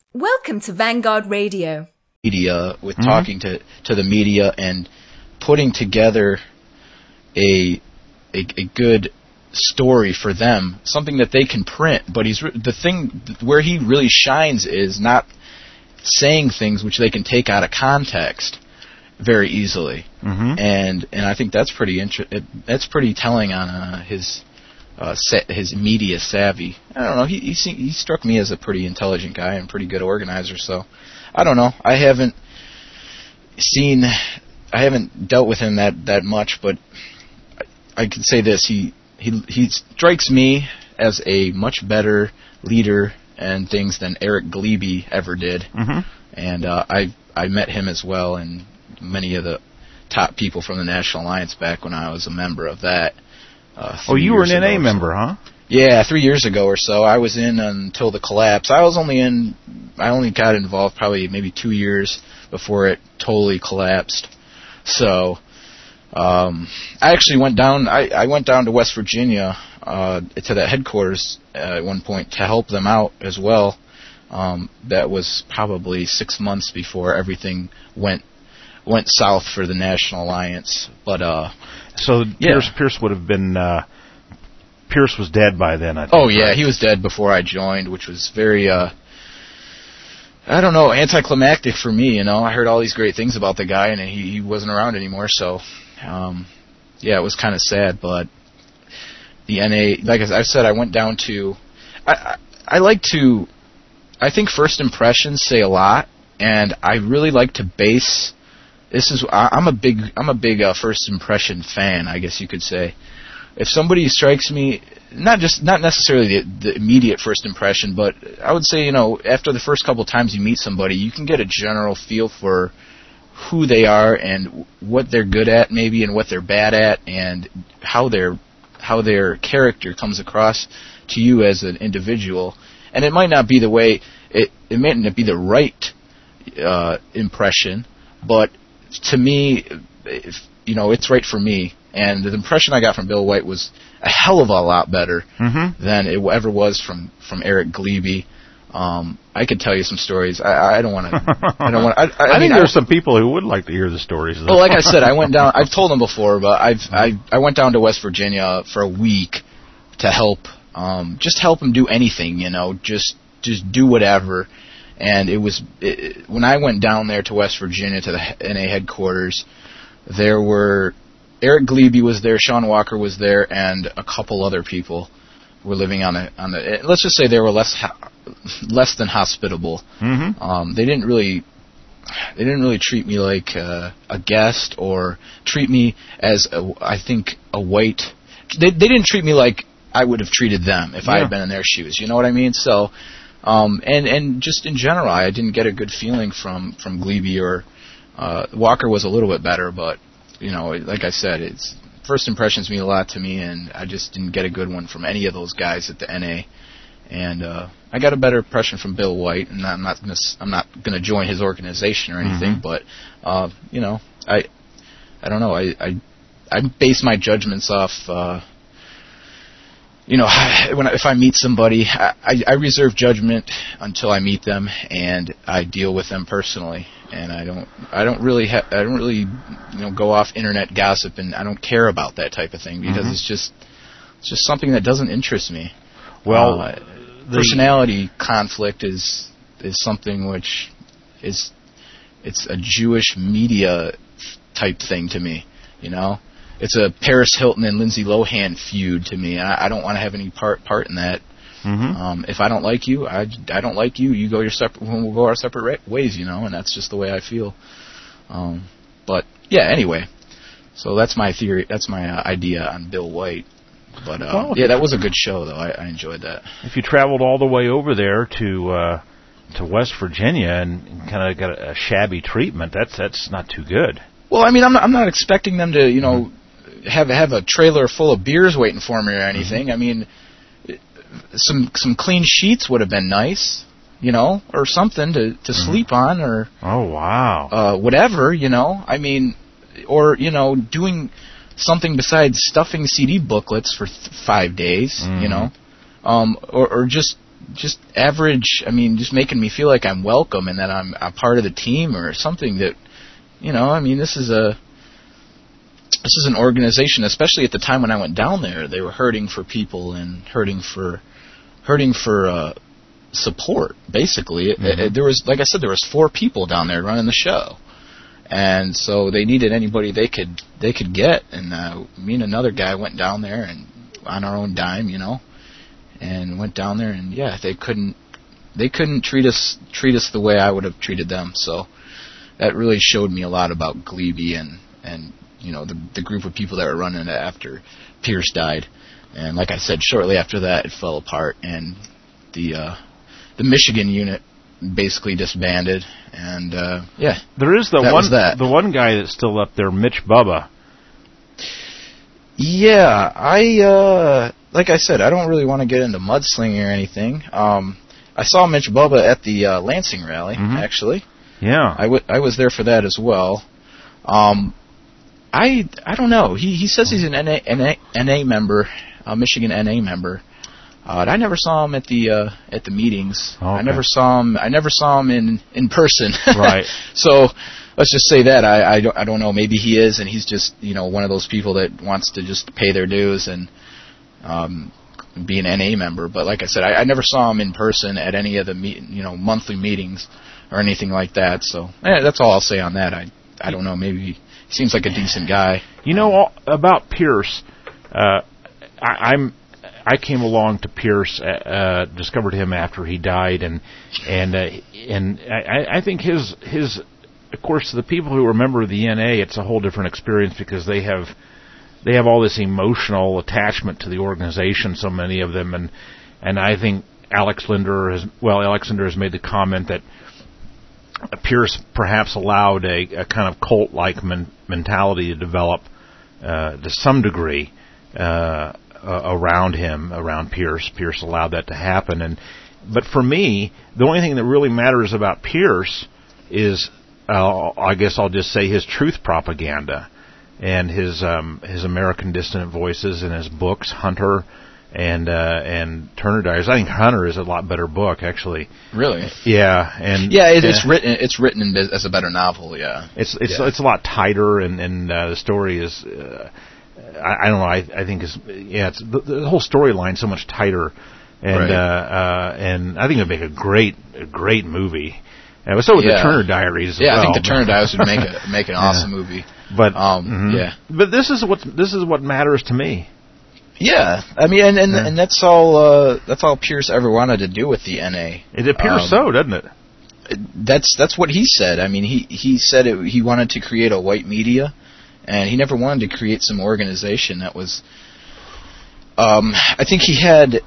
Welcome to Vanguard Radio. Media with talking to the media and putting together a good story for them, something that they can print. But the thing where he really shines is not saying things which they can take out of context very easily, and I think that's pretty telling on his media savvy. I don't know. He struck me as a pretty intelligent guy and pretty good organizer. So I don't know. I haven't dealt with him that much, but I can say this: he strikes me as a much better leader and things than Eric Glebe ever did. And I met him as well, and many of the top people from the National Alliance back when I was a member of that. You were an NA member, huh? Yeah, 3 years ago or so. I was in until the collapse. I only got involved probably maybe 2 years before it totally collapsed. So I actually went down. I went down to West Virginia to that headquarters at one point to help them out as well. That was probably 6 months before everything went south for the National Alliance. But so Pierce would have been. Pierce was dead by then, I think. Oh yeah, right? He was dead before I joined, which was very I don't know, anticlimactic for me. You know, I heard all these great things about the guy, and he wasn't around anymore. So it was kind of sad. But the NA, like I said, I went down to. I think first impressions say a lot, and I really like to base. I'm a big first impression fan, I guess you could say. If somebody strikes me, not necessarily the immediate first impression, but I would say, after the first couple of times you meet somebody, you can get a general feel for who they are and what they're good at, maybe, and what they're bad at, and how their character comes across to you as an individual. And it might not be the way it might not be the right impression, but to me, it's right for me. And the impression I got from Bill White was a hell of a lot better than it ever was from Eric Glebe. I could tell you some stories. I don't want to. I think there's some people who would like to hear the stories. Well, like I said, I went down. I've told them before, but I went down to West Virginia for a week to help, just help them do anything. Just do whatever. And when I went down there to West Virginia to the NA headquarters, there were Eric Glebe was there, Sean Walker was there, and a couple other people were living on the. Let's just say they were less than hospitable. They didn't really treat me like a guest or treat me as I think a white. They didn't treat me like I would have treated them if I had been in their shoes. You know what I mean? So. And just in general, I didn't get a good feeling from Glebe or Walker was a little bit better, but like I said, it's first impressions mean a lot to me, and I just didn't get a good one from any of those guys at the NA. And I got a better impression from Bill White, and I'm not gonna join his organization or anything, but I don't know, I base my judgments off. If I meet somebody, I reserve judgment until I meet them, and I deal with them personally. And I don't really go off internet gossip, and I don't care about that type of thing because it's just something that doesn't interest me. Well, personality conflict is something which it's a Jewish media type thing to me, It's a Paris Hilton and Lindsay Lohan feud to me. I don't want to have any part in that. If I don't like you, I don't like you. You go your separate. We'll go our separate ways, and that's just the way I feel. But yeah, anyway. So that's my theory. That's my idea on Bill White. But that was a good show, though. I enjoyed that. If you traveled all the way over there to West Virginia and kind of got a shabby treatment, that's not too good. Well, I mean, I'm not expecting them to, have a trailer full of beers waiting for me or anything. I mean, some clean sheets would have been nice, or something to sleep on, or whatever, I mean, or doing something besides stuffing CD booklets for 5 days, or just just average. I mean, just making me feel like I'm welcome and that I'm a part of the team or something. That, I mean, this is an organization, especially at the time when I went down there. They were hurting for people and hurting for support. Basically, there was, like I said, there was 4 people down there running the show, and so they needed anybody they could get. And me and another guy went down there and on our own dime, and went down there, and they couldn't treat us the way I would have treated them. So that really showed me a lot about Glebe and the group of people that were running it after Pierce died. And like I said, shortly after that, it fell apart, and the Michigan unit basically disbanded. And there is the one guy that's still up there, Mitch Bubba. Yeah, like I said, I don't really want to get into mudslinging or anything. I saw Mitch Bubba at the Lansing rally, actually. Yeah, I was there for that as well. I don't know. He says he's an NA member, a Michigan NA member. I never saw him at the meetings. Okay. I never saw him in person. Right. So let's just say that I don't know. Maybe he is, and he's just one of those people that wants to just pay their dues and be an NA member. But like I said, I never saw him in person at any of the monthly meetings or anything like that. So that's all I'll say on that. I don't know. Maybe he seems like a decent guy. About Pierce, I came along to Pierce, discovered him after he died, and I think his of course, the people who remember the NA, it's a whole different experience because they have all this emotional attachment to the organization, so many of them, and I think Alex Linder has made the comment that Pierce perhaps allowed a kind of cult-like mentality to develop to some degree around Pierce. Pierce allowed that to happen, but for me, the only thing that really matters about Pierce is, I guess I'll just say, his truth propaganda and his American Dissident Voices and his books, Hunter and Turner Diaries. I think Hunter is a lot better book, actually. Really? Yeah, it's written as a better novel. Yeah, it's a lot tighter, and the story is. I don't know. I think it's the whole storyline so much tighter, and and I think it'd make a great movie. And so with the Turner Diaries. I think the Turner Diaries would make an awesome movie. But but this is what matters to me. Yeah, I mean, and that's all Pierce ever wanted to do with the NA. It appears so, doesn't it? That's what he said. I mean, he said he wanted to create a white media, and he never wanted to create some organization that was. I think he had.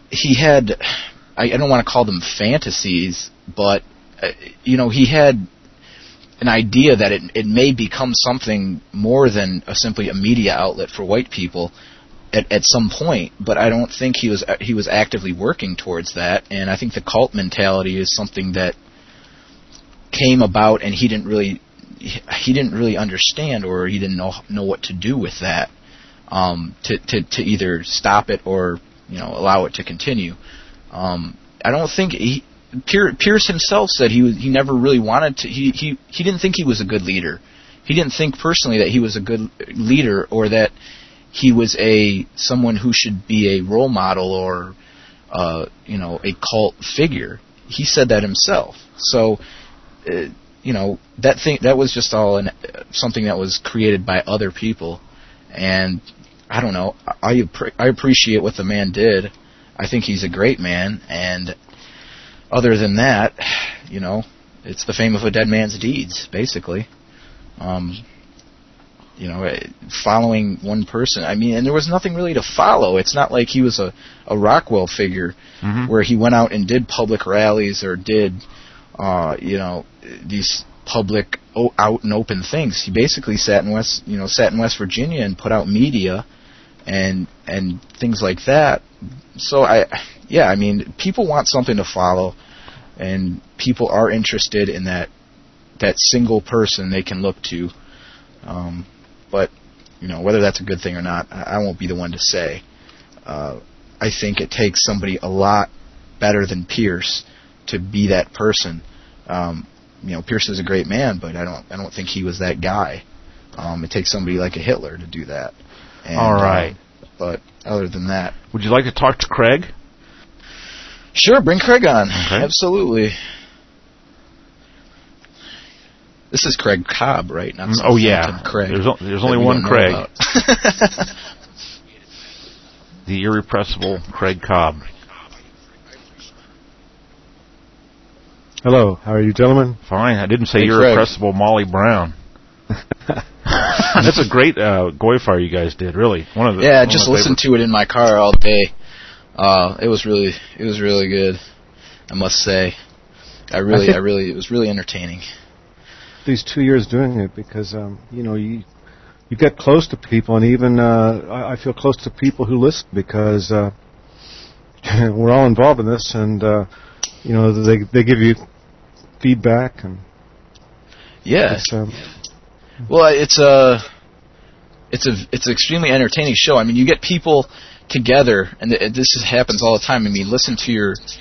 I don't want to call them fantasies, but he had an idea that it may become something more than simply a media outlet for white people at some point, but I don't think he was actively working towards that, and I think the cult mentality is something that came about, and he didn't really understand, or he didn't know what to do with that, to either stop it or allow it to continue. I don't think Pierce himself said he never really wanted to. He didn't think he was a good leader. He didn't think personally that he was a good leader, or that he was someone who should be a role model or a cult figure. He said that himself. So that was just all something that was created by other people, and I don't know. I appreciate what the man did. I think he's a great man, and other than that, it's the fame of a dead man's deeds, basically. Following one person. I mean, and there was nothing really to follow. It's not like he was a Rockwell figure where he went out and did public rallies or did, these public out and open things. He basically sat in West Virginia and put out media and things like that. So I mean, people want something to follow, and people are interested in that single person they can look to. But whether that's a good thing or not, I won't be the one to say. I think it takes somebody a lot better than Pierce to be that person. Pierce is a great man, but I don't think he was that guy. It takes somebody like a Hitler to do that. And, all right. But other than that, would you like to talk to Craig? Sure, bring Craig on. Okay. Absolutely. This is Craig Cobb, right? Not oh yeah, Craig. There's only one Craig. The irrepressible Craig Cobb. Hello, how are you, gentlemen? Fine. I didn't say hey, irrepressible Craig. Molly Brown. That's a great Goy Fire you guys did, really. I just listened to it in my car all day. It was really good. I must say, it was really entertaining. These 2 years doing it because you get close to people, and even I feel close to people who listen because we're all involved in this, and they give you feedback and well, it's an extremely entertaining show. I mean, you get people together, and this happens all the time. I mean, listen to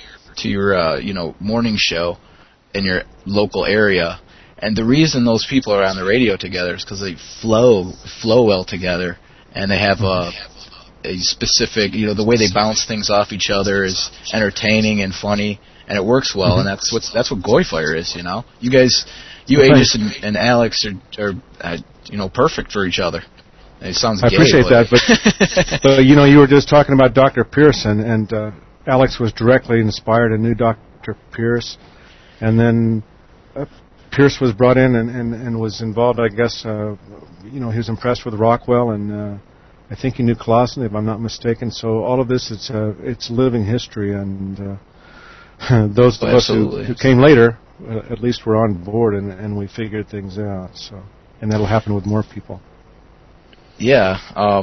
your morning show in your local area, and the reason those people are on the radio together is because they flow well together, and they have a specific, the way they bounce things off each other is entertaining and funny, and it works well, and that's what Goy Fire is. You guys, Aegis and Alex are perfect for each other. It sounds gay. I appreciate that, but you were just talking about Dr. Pierce, and Alex was directly inspired and knew Dr. Pierce, and then Pierce was brought in and was involved. I guess he was impressed with Rockwell, and I think he knew Clausen, if I'm not mistaken. So all of this, it's living history, and those of us who came later, at least were on board, and we figured things out. So, and that'll happen with more people. Yeah,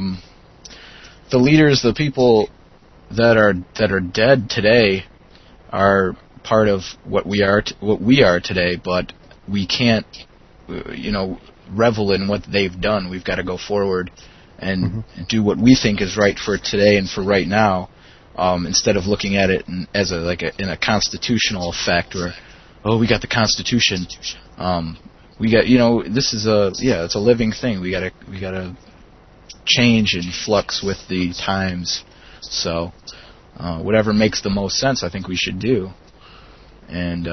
the leaders, the people that are dead today, are part of what we are today. But we can't, revel in what they've done. We've got to go forward and do what we think is right for today and for right now, instead of looking at it as in a constitutional effect, or we got the Constitution. We got this is it's a living thing. We gotta change and flux with the times. So whatever makes the most sense, I think we should do. And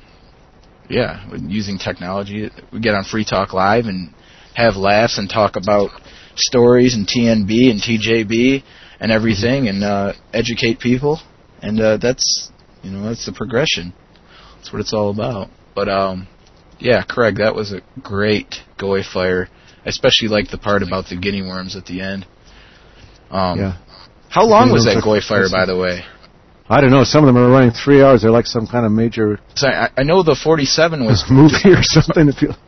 using technology, we get on Free Talk Live and have laughs and talk about stories and TNB and TJB and everything, and educate people. And that's the progression. That's what it's all about. But Craig, that was a great Goy Fire. I especially liked the part about the guinea worms at the end. How long was that Goy Fire, by the way? I don't know. Some of them are running 3 hours. They're like some kind of major... So I know the 47 was... movie or something.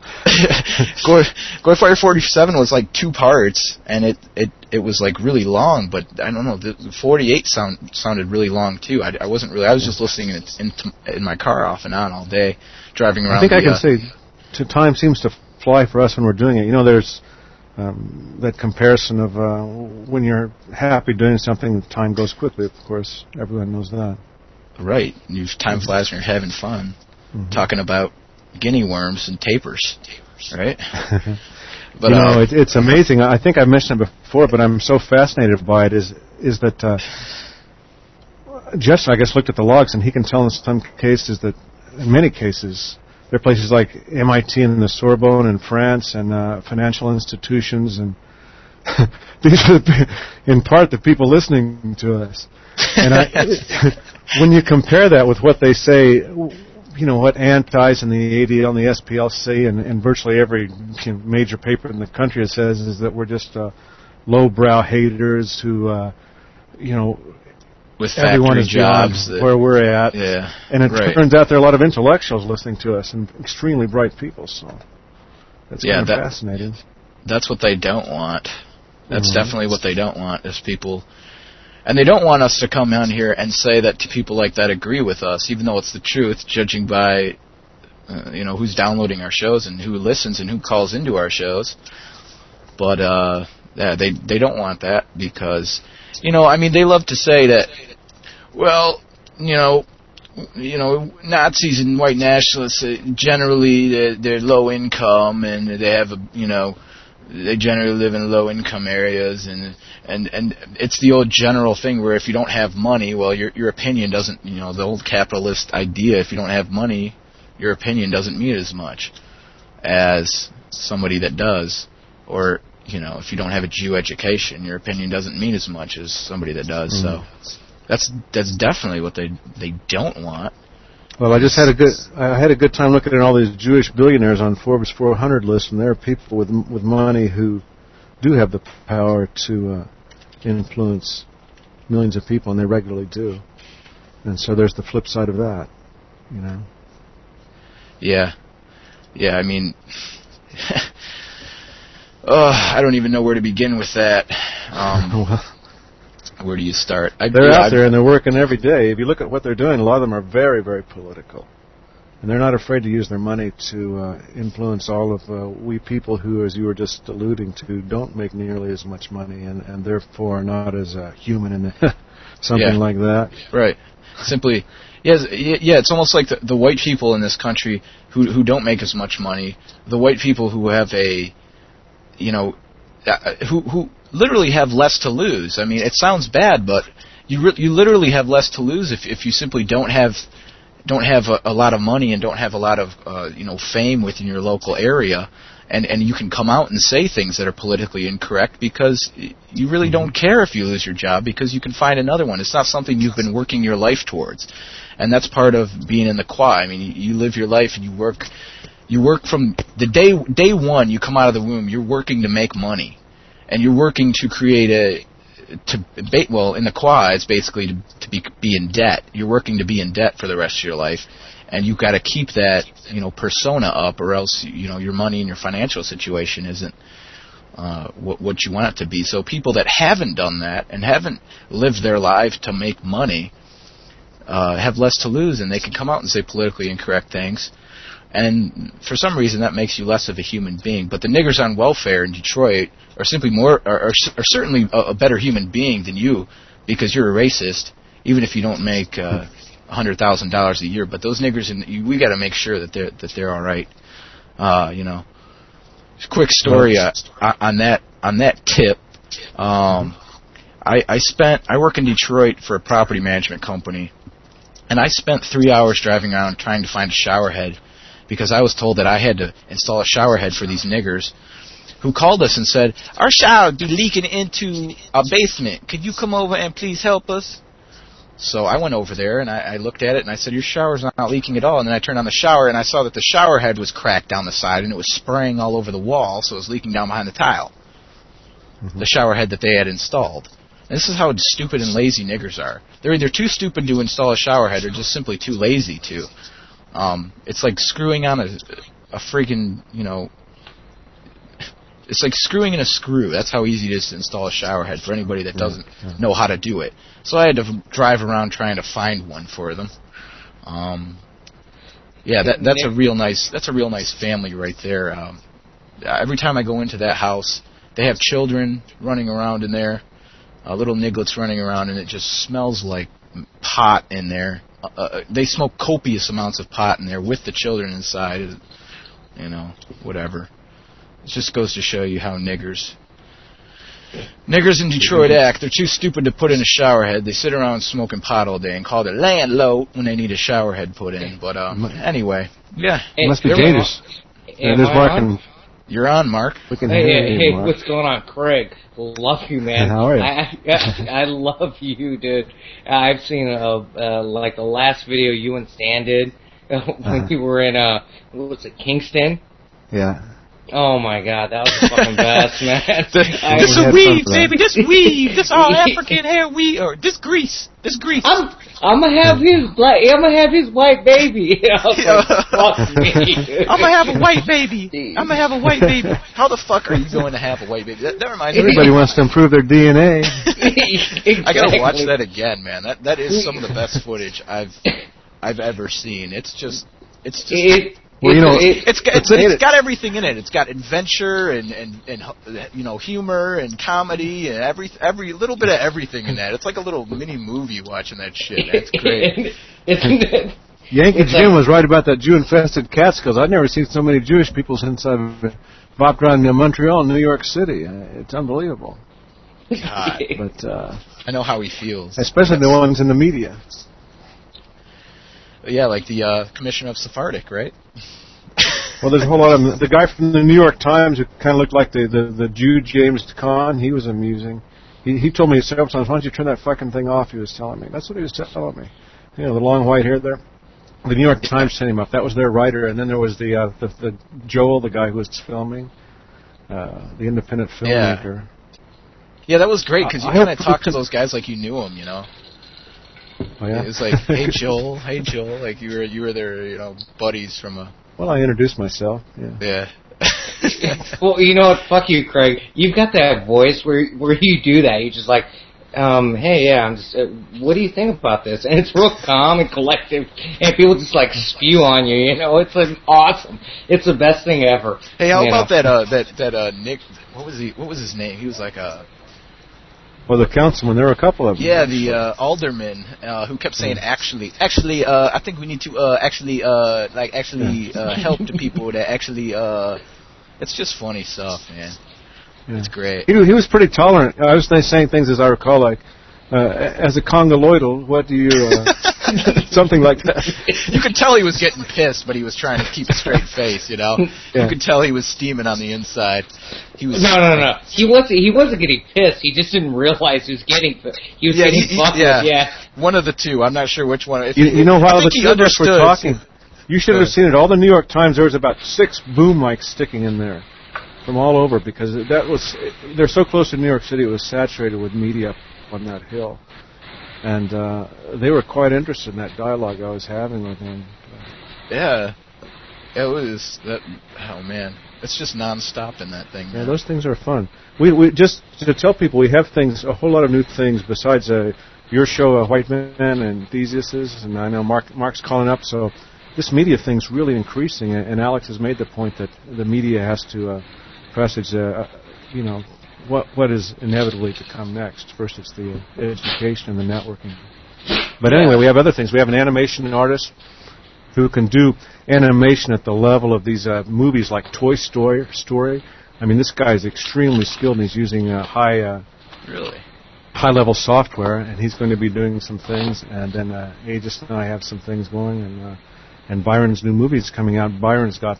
Goy Fire 47 was like 2 parts, and it was like really long, but I don't know. The 48 sounded really long, too. I was just listening in my car off and on all day, driving around. I think I can say time seems to fly for us when we're doing it. There's that comparison of when you're happy doing something, time goes quickly, of course. Everyone knows that. Right. Time flies when you're having fun. Talking about guinea worms and tapirs, right? But it's amazing. I think I mentioned it before, but I'm so fascinated by it is that Jeff, I guess, looked at the logs, and he can tell in some cases that, in many cases, there are places like MIT and the Sorbonne in France, and financial institutions, and these are in part the people listening to us. And when you compare that with what they say, what Antis and the ADL and the SPL say, and virtually every major paper in the country says, is that we're just lowbrow haters who, with everyone is jobs where we're at. Yeah, and it turns out there are a lot of intellectuals listening to us and extremely bright people. So that's kind of fascinating. That's what they don't want. That's definitely what they don't want, is people. And they don't want us to come on here and say that to people like that agree with us, even though it's the truth, judging by who's downloading our shows and who listens and who calls into our shows. But they don't want that because, they love to say that, well, Nazis and white nationalists, generally they're low income, and they have they generally live in low income areas, and it's the old general thing where if you don't have money, well, your opinion doesn't, the old capitalist idea, if you don't have money, your opinion doesn't mean as much as somebody that does. Or, if you don't have a Jew education, your opinion doesn't mean as much as somebody that does. So that's definitely what they don't want. Well, I had a good time looking at all these Jewish billionaires on Forbes 400 list, and there are people with money who do have the power to influence millions of people, and they regularly do. And so there's the flip side of that, Yeah. I mean, I don't even know where to begin with that. Where do you start? They're out there and they're working every day. If you look at what they're doing, a lot of them are very, very political. And they're not afraid to use their money to influence all of we people who, as you were just alluding to, don't make nearly as much money and therefore are not as human in something like that. Right. Simply, it's almost like the white people in this country who don't make as much money, the white people who have who literally have less to lose. I mean, it sounds bad, but you literally have less to lose if you simply don't have a lot of money and don't have a lot of fame within your local area, and you can come out and say things that are politically incorrect because you really don't care if you lose your job because you can find another one. It's not something you've been working your life towards, and that's part of being in the Kwa. I mean, you live your life and you work from the day one you come out of the womb. You're working to make money. And you're working to create in the Kwa, it's basically to be in debt. You're working to be in debt for the rest of your life, and you've got to keep that persona up, or else your money and your financial situation isn't what you want it to be. So people that haven't done that and haven't lived their life to make money have less to lose, and they can come out and say politically incorrect things. And for some reason, that makes you less of a human being. But the niggers on welfare in Detroit are simply are certainly a better human being than you, because you're a racist, even if you don't make $100,000 a year. But those niggers, we got to make sure that they're all right. Quick story on that tip. I work in Detroit for a property management company, and I spent 3 hours driving around trying to find a shower head, because I was told that I had to install a shower head for these niggers who called us and said, our shower be leaking into our basement. Could you come over and please help us? So I went over there and I looked at it and I said, your shower's not leaking at all. And then I turned on the shower and I saw that the shower head was cracked down the side and it was spraying all over the wall, so it was leaking down behind the tile. The shower head that they had installed. And this is how stupid and lazy niggers are. They're either too stupid to install a shower head or just simply too lazy to. It's like screwing on a freaking, it's like screwing in a screw. That's how easy it is to install a shower head for anybody that doesn't know how to do it. So I had to drive around trying to find one for them. That's a real nice family right there. Every time I go into that house, they have children running around in there, little nigglets running around, and it just smells like pot in there. They smoke copious amounts of pot in there with the children inside, whatever. It just goes to show you how niggers in Detroit act. They're too stupid to put in a shower head. They sit around smoking pot all day and call their landlord when they need a shower head put in. But anyway, it must be dangerous. You're on, Mark. Hey, Mark. What's going on, Craig? Love you, man. How are you? I love you, dude. I've seen like the last video you and Stan did when you were in what was it, Kingston? Yeah. Oh my God, that was the fucking best, man. This is weave, baby. This weave. This all African hair weave, or this grease. This grease. I'm gonna have his white baby. I was like, fuck me. I'm gonna have a white baby. How the fuck are you going to have a white baby? That reminds me. Everybody wants to improve their DNA. Exactly. I gotta watch that again, man. That is some of the best footage I've ever seen. It's just. It's got everything in it. It's got adventure and humor and comedy and every little bit of everything in that. It's like a little mini movie watching that shit. That's great. Isn't it? Yankee It's Jim like- was right about that Jew-infested Catskills. I've never seen so many Jewish people since I've bopped around Montreal and New York City. It's unbelievable. God, But I know how he feels. especially the ones in the media. Yeah, like the commissioner of Sephardic, right? Well, there's a whole lot of them. The guy from the New York Times who kind of looked like the Jew James Caan, he was amusing. He told me several times, why don't you turn that fucking thing off, he was telling me. That's what he was telling me. You know, the long white hair there. The New York Times sent him up. That was their writer. And then there was the Joel, the guy who was filming, the independent filmmaker. Yeah, that was great, because you I kind of hope- talked to those guys like you knew them, you know? Oh, yeah? It was like, hey Joel, like you were their, you know, buddies from a... Well, I introduced myself. Yeah. Yeah. Well, you know what? Fuck you, Craig. You've got that voice where you do that. You're just like, hey, yeah, I'm just. What do you think about this? And it's real calm and collective, and people just like spew on you. You know, it's like awesome. It's the best thing ever. Hey, how you about know? that Nick? What was his name? He was like Well, the councilman, there were a couple of them. yeah, the alderman who kept saying actually, I think we need to help the people that actually. It's just funny stuff, man. Yeah. It's great. He was pretty tolerant. I was saying things, as I recall, like, as a Congoloidal, what do you... something like that. You could tell he was getting pissed, but he was trying to keep a straight face, you know? Yeah. You could tell he was steaming on the inside. He was No. He wasn't getting pissed. He just didn't realize he was getting. He was getting fucked with. Yeah. One of the two. I'm not sure which one. If You know, while I the think he two of us were understood. talking, you should have seen it. All the New York Times, there was about 6 boom mics sticking in there from all over, because they're so close to New York City, it was saturated with media up on that hill. And they were quite interested in that dialogue I was having with him. Yeah. It was that. Oh man, it's just nonstop in that thing. Yeah, Man. those things are fun. We just to tell people, we have things, a whole lot of new things besides your show, White Men and Theseuses, and I know Mark's calling up. So this media thing's really increasing, and Alex has made the point that the media has to presage, you know, what is inevitably to come next. First, it's the education and the networking. But anyway, we have other things. We have an animation artist who can do animation at the level of these movies like Toy Story. I mean, this guy is extremely skilled, and he's using Really. high-level software, and he's going to be doing some things. And then Aegis and I have some things going, and Byron's new movie is coming out. Byron's got...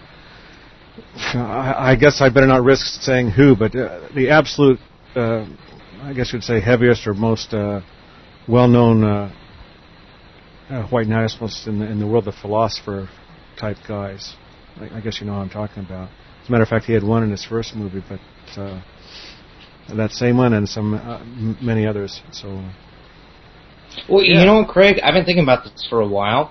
I guess I better not risk saying who, but the absolute, I guess you'd say, heaviest or most well-known white nationalists in the world, the philosopher-type guys. I guess you know what I'm talking about. As a matter of fact, he had one in his first movie, but that same one and some many others. So. Well, you know what, Craig? I've been thinking about this for a while.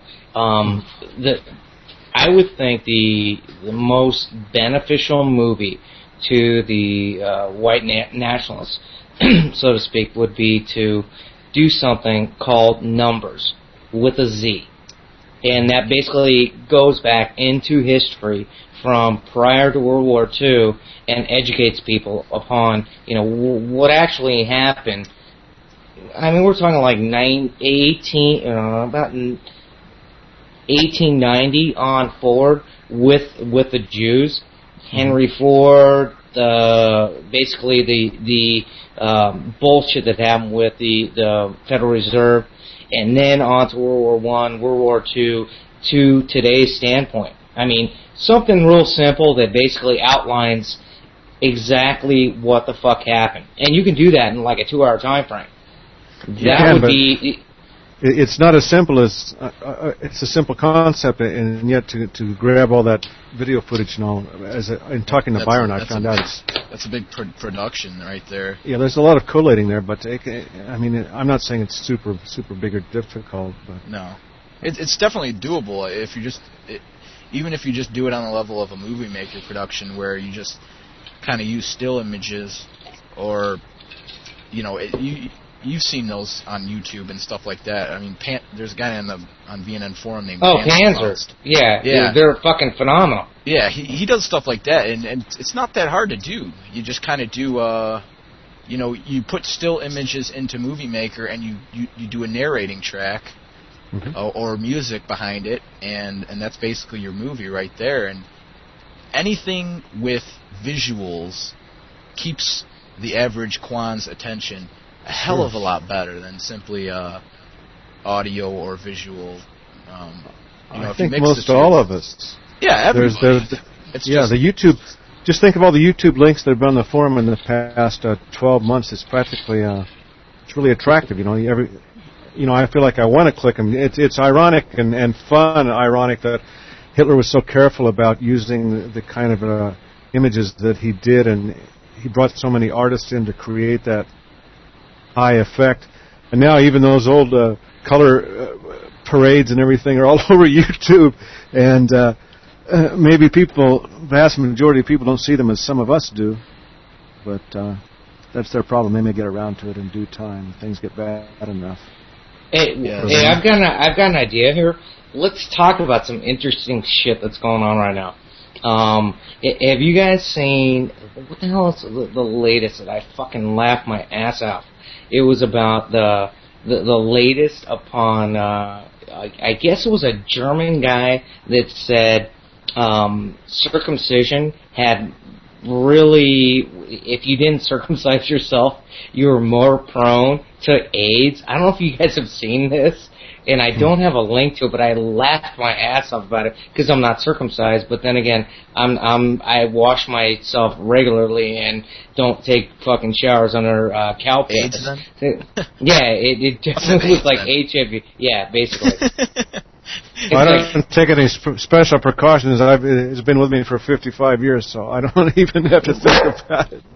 I would think the most beneficial movie to the white nationalists, so to speak, would be to do something called Numbers with a Z. And that basically goes back into history from prior to World War II and educates people upon, you know, what actually happened. I mean, we're talking like about 1890 on forward with the Jews, Henry Ford, basically the bullshit that happened with the Federal Reserve, and then on to World War I, World War II, to today's standpoint. I mean, something real simple that basically outlines exactly what the fuck happened, and you can do that in like a 2-hour time frame. That would be. It's not as simple as it's a simple concept, and yet to grab all that video footage and all. In talking to Byron, I found out that's a big production right there. Yeah, there's a lot of collating there, but I mean, I'm not saying it's super big or difficult, but no, it's definitely doable if you just even if you just do it on the level of a movie maker production where you just kind of use still images, or you know You've seen those on YouTube and stuff like that. I mean, there's a guy on VNN forum named Panzer. Yeah, they're fucking phenomenal. Yeah, he does stuff like that, and it's not that hard to do. You just kind of do, you put still images into Movie Maker, and you do a narrating track, or music behind it, and that's basically your movie right there. And anything with visuals keeps the average Quan's attention a hell of a lot better than simply audio or visual. I think most all of us. Yeah, everybody. The YouTube. Just think of all the YouTube links that have been on the forum in the past 12 months. It's practically, it's really attractive. I feel like I want to click them. It's ironic and fun. Ironic that Hitler was so careful about using the kind of images that he did, and he brought so many artists in to create that high effect. And now even those old color parades and everything are all over YouTube, and maybe vast majority of people don't see them as some of us do, but that's their problem. They may get around to it in due time. Things get bad enough. Hey, I've got an idea here. Let's talk about some interesting shit that's going on right now. Have you guys seen, what the hell is the latest that I fucking laughed my ass off? It was about the latest upon, I guess it was a German guy that said circumcision had really, if you didn't circumcise yourself, you were more prone to AIDS. I don't know if you guys have seen this, and I don't have a link to it, but I laughed my ass off about it because I'm not circumcised. But then again, I wash myself regularly and don't take fucking showers under cow piss. AIDS then? Yeah, it definitely was like HIV. Yeah, basically. I don't take any special precautions. It's been with me for 55 years, so I don't even have to think about it.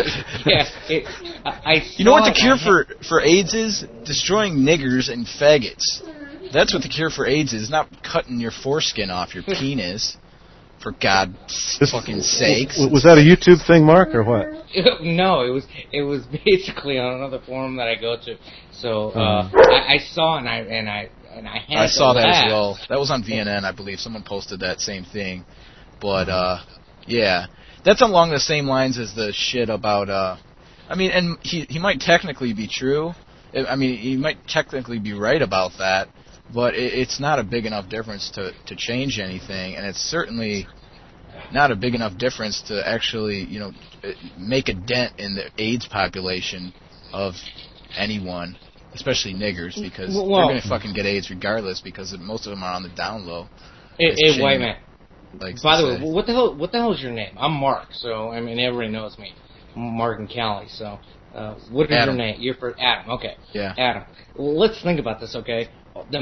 You know what the cure for AIDS is? Destroying niggers and faggots. That's what the cure for AIDS is, not cutting your foreskin off your penis. For God's fucking sakes. Was that a YouTube thing, Mark, or what? No, it was basically on another forum that I go to. So I saw and I saw that as well. That was on VNN, I believe. Someone posted that same thing. But yeah, that's along the same lines as the shit about. I mean, and he might technically be true. I mean, he might technically be right about that. But it's not a big enough difference to change anything, and it's certainly not a big enough difference to actually, make a dent in the AIDS population of anyone, especially niggers, because they're going to fucking get AIDS regardless, because most of them are on the down low. Hey, white man. By the way, what the hell is your name? I'm Mark, so I mean everybody knows me. I'm Mark and Callie, so what is Adam. your name? You're for Adam. Okay. Yeah. Adam. Let's think about this, okay? The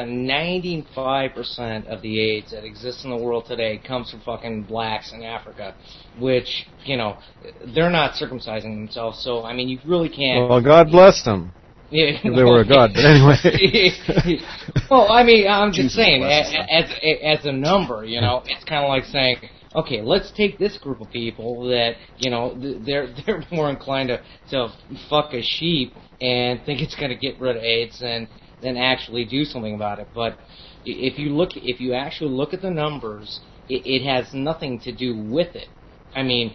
95% of the AIDS that exists in the world today comes from fucking blacks in Africa, which, they're not circumcising themselves, so, I mean, you really can't... Well, God bless them. Yeah, if they were a god, but anyway. Well, I mean, I'm just saying, as a number, it's kind of like saying, okay, let's take this group of people that, they're more inclined to fuck a sheep and think it's going to get rid of AIDS than actually do something about it. But if you actually look at the numbers, it has nothing to do with it. I mean,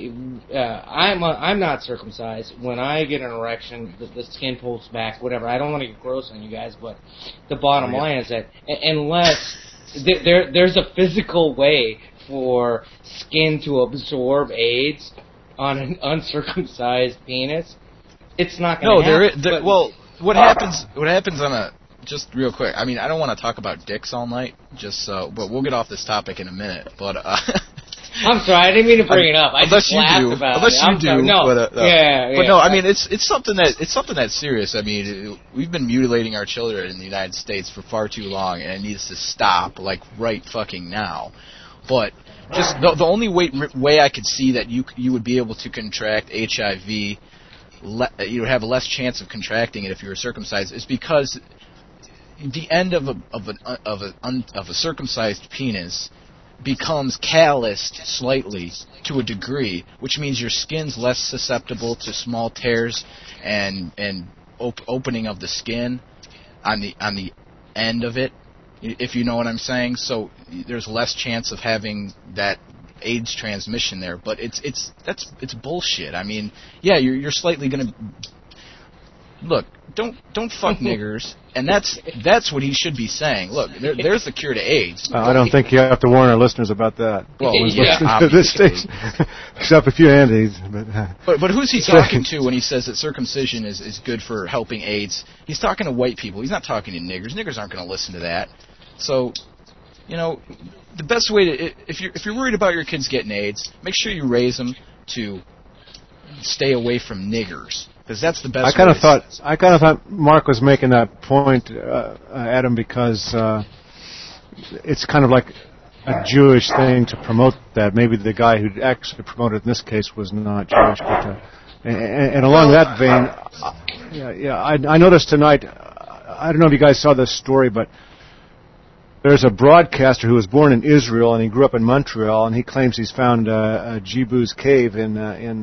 I'm not circumcised. When I get an erection, the skin pulls back, whatever. I don't want to get gross on you guys, but the bottom line is that unless there's a physical way for skin to absorb AIDS on an uncircumcised penis, it's not going to happen. Well, what happens on a, just real quick, I mean, I don't want to talk about dicks all night, but we'll get off this topic in a minute, but I'm sorry, I didn't mean to bring it up. I just laughed about it. Unless you do. No. But, yeah. But no, I mean, it's something that's serious. I mean, we've been mutilating our children in the United States for far too long, and it needs to stop, like, right fucking now. But just the only way I could see that you would be able to contract HIV, you would have a less chance of contracting it if you were circumcised, is because the end of a circumcised penis becomes calloused slightly to a degree, which means your skin's less susceptible to small tears and opening of the skin on the end of it, if you know what I'm saying. So there's less chance of having that AIDS transmission there. But it's bullshit. I mean, yeah, you're slightly gonna look. don't fuck niggers, and that's what he should be saying. Look, there's the cure to AIDS. I don't think you have to warn our listeners about that. Well, Yeah. To this station, except a few Andes. But who's he talking to when he says that circumcision is good for helping AIDS? He's talking to white people. He's not talking to niggers. Niggers aren't going to listen to that. So, the best way to if you're worried about your kids getting AIDS, make sure you raise them to stay away from niggers, because that's the best. I kind of thought Mark was making that point, Adam, because it's kind of like a Jewish thing to promote that. Maybe the guy who actually promoted in this case was not Jewish, but and along that vein, I noticed tonight. I don't know if you guys saw this story, but there's a broadcaster who was born in Israel and he grew up in Montreal, and he claims he's found Jibu's cave in I don't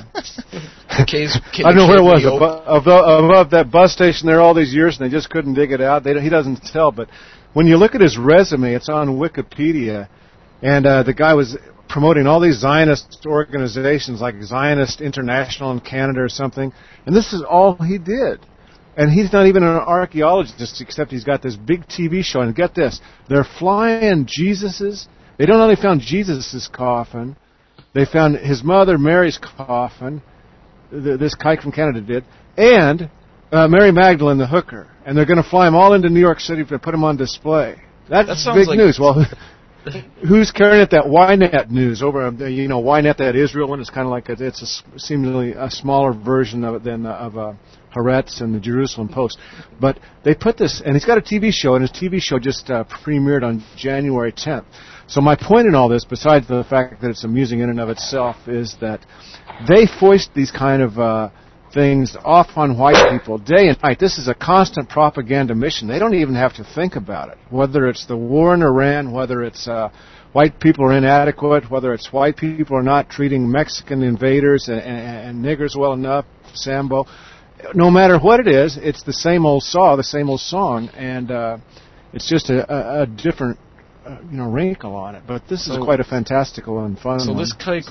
know where it was, above that bus station there all these years, and they just couldn't dig it out. He doesn't tell, but when you look at his resume, it's on Wikipedia, and the guy was promoting all these Zionist organizations like Zionist International in Canada or something, and this is all he did. And he's not even an archaeologist, except he's got this big TV show. And get this, they're flying Jesus's. They don't only found Jesus's coffin, they found his mother Mary's coffin. This kike from Canada did, and Mary Magdalene, the hooker. And they're going to fly them all into New York City to put them on display. That's big news. Well, who's carrying it? That Ynet news over, Ynet, that Israel one is kind of like seemingly a smaller version of it than of Haaretz and the Jerusalem Post. But they put this, and he's got a TV show, and his TV show just premiered on January 10th. So my point in all this, besides the fact that it's amusing in and of itself, is that they foist these kind of things off on white people day and night. This is a constant propaganda mission. They don't even have to think about it. Whether it's the war in Iran, whether it's white people are inadequate, whether it's white people are not treating Mexican invaders and niggers well enough, Sambo. No matter what it is, it's the same old saw, the same old song, and it's just a different, wrinkle on it. But this is quite a fantastical and fun one. So this kike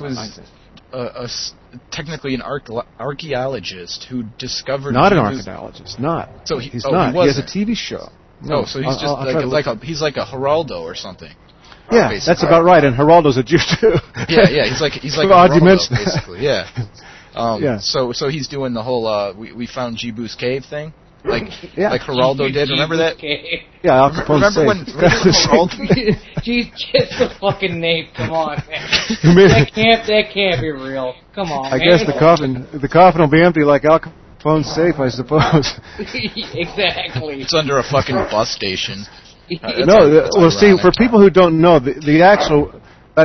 was technically an archaeologist who discovered. Not an archaeologist, not. So he's not. He has a TV show. No, so he's he's like a Geraldo or something. Yeah, that's about right. And Geraldo's a Jew too. Yeah, he's like a Geraldo, basically. Yeah. So he's doing the whole we found Jibu's cave thing, like Geraldo did. Remember that? Yeah, Al Capone. Remember when Geraldo? Jeez, just the fucking name. Come on, man. That can't be real. Come on. I guess the coffin will be empty like Al Capone's safe, I suppose. Exactly. It's under a fucking bus station. See, for people who don't know, the actual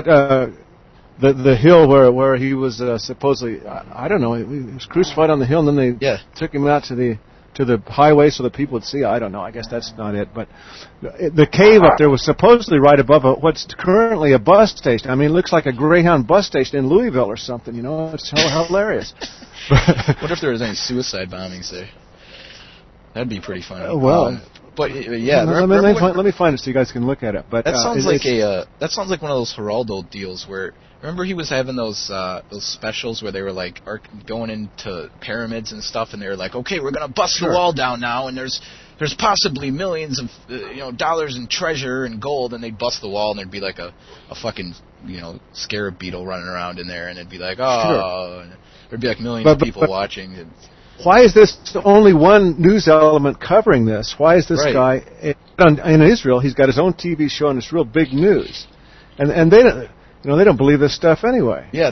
the hill where he was supposedly, I don't know, he was crucified on the hill, and then they took him out to the highway so that people would see. I don't know. I guess that's not it. But the cave up there was supposedly right above what's currently a bus station. I mean, it looks like a Greyhound bus station in Louisville or something. It's hilarious. What if there was any suicide bombings there? That'd be pretty funny. But yeah, let me find it so you guys can look at it. But that sounds like one of those Geraldo deals where, remember, he was having those specials where they were like going into pyramids and stuff, and they were like, okay, we're gonna bust the wall down now, and there's possibly millions of dollars in treasure and gold, and they'd bust the wall, and there'd be like a fucking scarab beetle running around in there, and it'd be like, and there'd be like millions of people watching. Why is this only one news element covering this? Why is this guy in Israel? He's got his own TV show, and it's real big news, and they don't. They don't believe this stuff anyway. Yeah,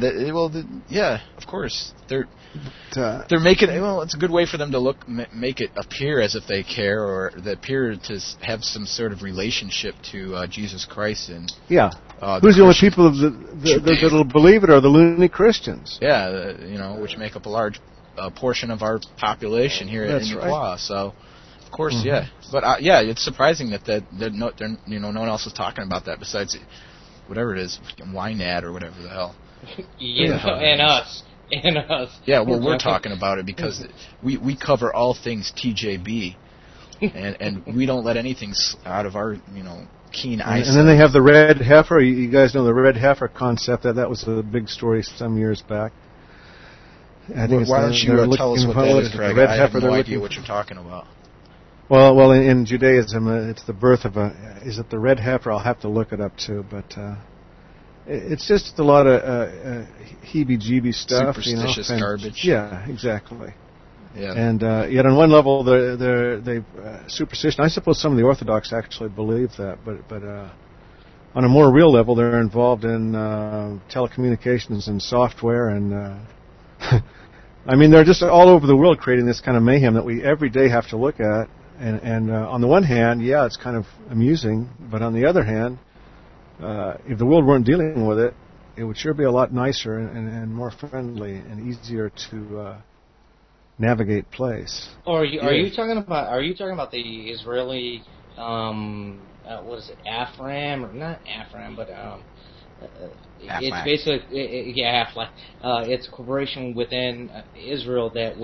of course. They're making it's a good way for them to make it appear as if they care, or they appear to have some sort of relationship to Jesus Christ. And who's the only people that'll believe it are the loony Christians. Yeah, which make up a large portion of our population here in Utah. So, of course, But it's surprising that no one else is talking about that besides whatever it is, Ynet or whatever the hell. And us. Yeah, well, we're talking about it because we cover all things TJB, and we don't let anything out of our keen eyesight. And then they have the red heifer. You guys know the red heifer concept. That was a big story some years back. I think Why don't you tell us what that is, Craig? I have no idea what you're talking about. Well, in Judaism, it's the birth of is it the red heifer? I'll have to look it up too, but it's just a lot of heebie-jeebie stuff. Superstitious garbage. Yeah, exactly. Yeah. And yet on one level, they superstition. I suppose some of the Orthodox actually believe that, but on a more real level, they're involved in telecommunications and software, and I mean, they're just all over the world creating this kind of mayhem that we every day have to look at. And on the one hand, yeah, it's kind of amusing, but on the other hand, if the world weren't dealing with it, it would sure be a lot nicer and more friendly and easier to navigate place. Or are you talking about the Israeli what is it, Afram, or not Afram, but it's basically Aflam. It's a corporation within Israel that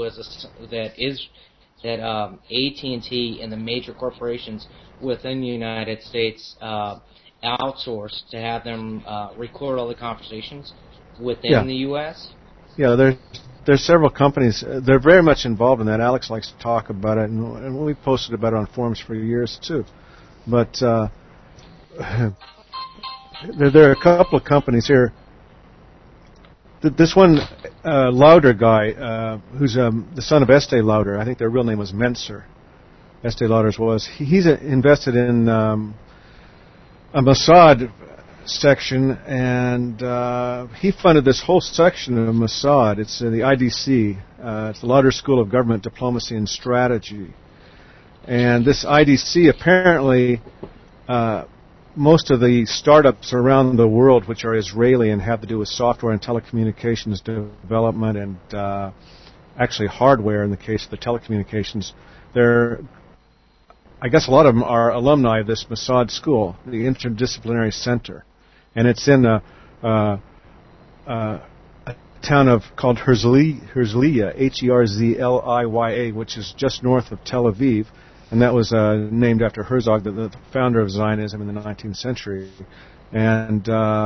AT&T and the major corporations within the United States outsourced to have them record all the conversations within the U.S. Yeah, there's several companies. They're very much involved in that. Alex likes to talk about it, and we posted about it on forums for years too. But there are a couple of companies here. This one Lauder guy, who's the son of Estee Lauder, I think their real name was Menser. Estee Lauder's was. He's invested in a Mossad section, and he funded this whole section of Mossad. It's the IDC. It's the Lauder School of Government Diplomacy and Strategy. And this IDC, apparently, most of the startups around the world which are Israeli and have to do with software and telecommunications development and actually hardware in the case of the telecommunications, I guess a lot of them are alumni of this Mossad school, the Interdisciplinary Center. And it's in a town called Herzliya, Herzliya, which is just north of Tel Aviv. And that was named after Herzog, the founder of Zionism in the 19th century. And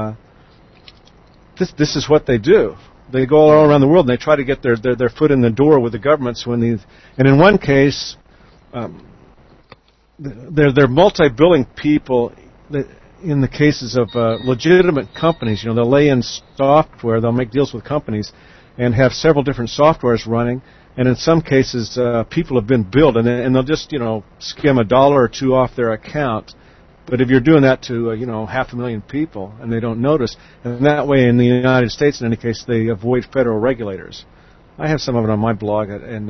this is what they do. They go all around the world and they try to get their foot in the door with the governments. And in one case, they're multi-billing people. In the cases of legitimate companies, they'll lay in software, they'll make deals with companies, and have several different softwares running. And in some cases, people have been billed, and they'll just, skim $1 or $2 off their account. But if you're doing that to, 500,000 people, and they don't notice, and that way in the United States, in any case, they avoid federal regulators. I have some of it on my blog, and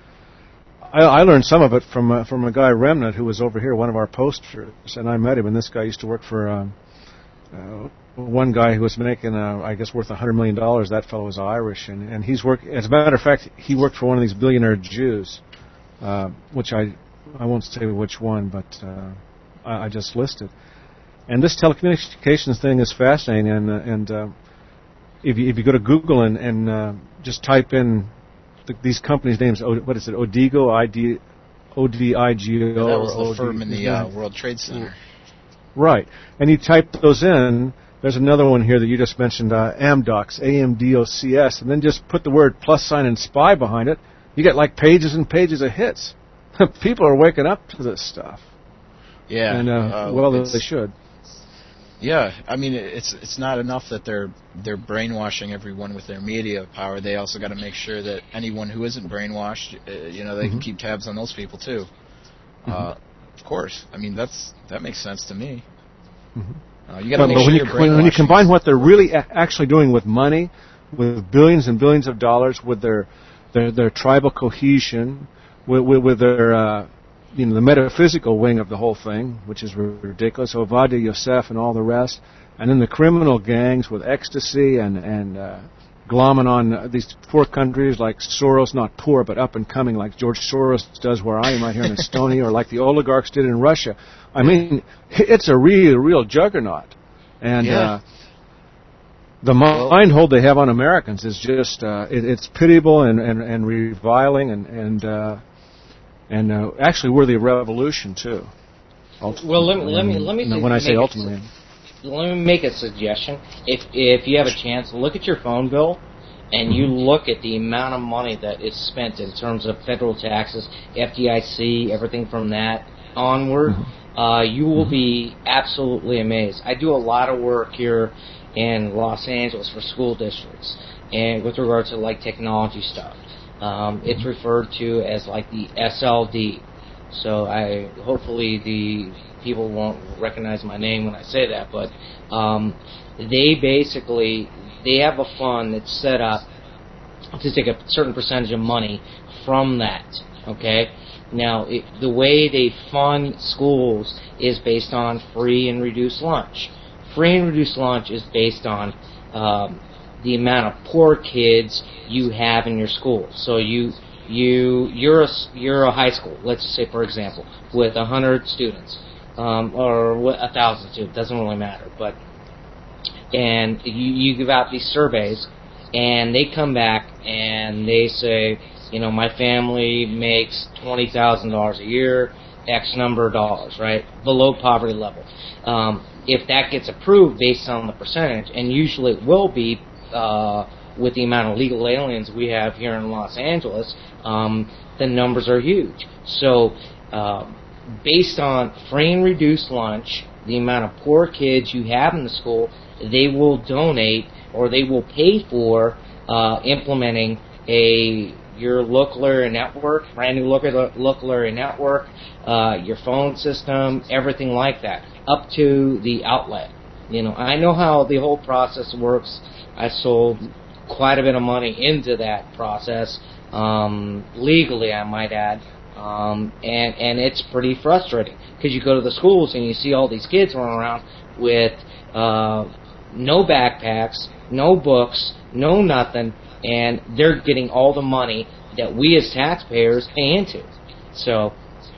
I learned some of it from a guy, Remnant, who was over here, one of our posters, and I met him, and this guy used to work for one guy who was making, I guess, worth $100 million. That fellow was Irish, and he's worked. As a matter of fact, he worked for one of these billionaire Jews, which I won't say which one, but I just listed. And this telecommunications thing is fascinating, and if you go to Google and just type in these companies' names, what is it, Odigo, O-D-I-G-O? That was the firm in the World Trade Center. Right. And you type those in. There's another one here that you just mentioned, Amdocs, A-M-D-O-C-S, and then just put the word + and spy behind it. You get like pages and pages of hits. People are waking up to this stuff. Yeah. And, they should. Yeah, I mean, it's not enough that they're brainwashing everyone with their media power. They also got to make sure that anyone who isn't brainwashed, they can keep tabs on those people too. Of course, I mean that makes sense to me. You got to make sure you're brainwashing. When you combine what they're really actually doing with money, with billions and billions of dollars, with their tribal cohesion, with their the metaphysical wing of the whole thing, which is ridiculous, Ovadia Yosef and all the rest, and then the criminal gangs with ecstasy and glomming on these poor countries like Soros, not poor, but up and coming, like George Soros does where I am right here in Estonia, or like the oligarchs did in Russia. I mean, it's a real juggernaut. And the mind hold they have on Americans is just, it's pitiable and reviling and actually worthy of revolution too. Ultimately. Well, let me. When I say ultimately, let me make a suggestion. If you have a chance, look at your phone bill and you look at the amount of money that is spent in terms of federal taxes, FDIC, everything from that onward, you will be absolutely amazed. I do a lot of work here in Los Angeles for school districts, and with regard to like technology stuff. It's referred to as like the SLD. So hopefully the people won't recognize my name when I say that, but they have a fund that's set up to take a certain percentage of money from that. Okay. Now, the way they fund schools is based on free and reduced lunch. Free and reduced lunch is based on the amount of poor kids you have in your school. So you're a high school, let's just say, for example, with 100 students, or 1,000 students, doesn't really matter, and you give out these surveys, and they come back and they say, my family makes $20,000 a year, X number of dollars, right, below poverty level. If that gets approved based on the percentage, and usually it will be with the amount of legal aliens we have here in Los Angeles, the numbers are huge. So based on free and reduced lunch, the amount of poor kids you have in the school, they will donate or they will pay for implementing your local area network, brand new local area network, your phone system, everything like that, up to the outlet. I know how the whole process works. I sold quite a bit of money into that process, legally, I might add, and it's pretty frustrating because you go to the schools and you see all these kids running around with no backpacks, no books, no nothing, and they're getting all the money that we as taxpayers pay into. So,